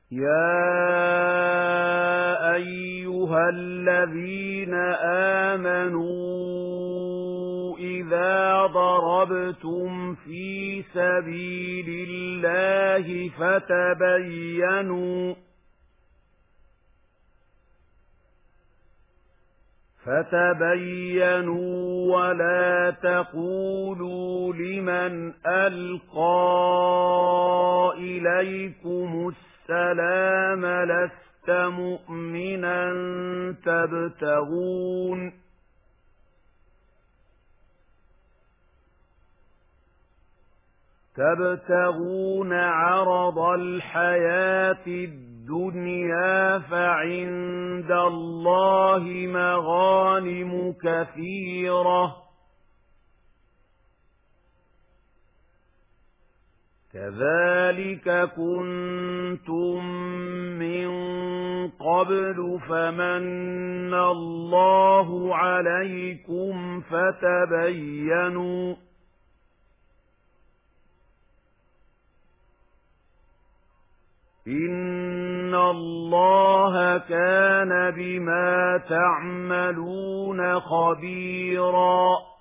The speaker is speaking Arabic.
يَا أَيُّهَا الَّذِينَ آمَنُوا إِذَا ضَرَبْتُمْ فِي سَبِيلِ اللَّهِ فَتَبَيَّنُوا وَلَا تَقُولُوا لِمَنْ أَلْقَىٰ إِلَيْكُمُ السَّلَامَ لَسْتَ مُؤْمِنًا تَبْتَغُونَ عَرَضَ الْحَيَاةِ الدُّنْيَا فَعِندَ اللَّهِ مَغَانِمُ كَثِيرَةٌ ۚ كَذَٰلِكَ كُنتُم مِّن قَبْلُ فَمَنَّ اللَّهُ عَلَيْكُمْ فَتَبَيَّنُوا ۚ إِنَّ اللَّهَ كَانَ بِمَا تَعْمَلُونَ خَبِيرًا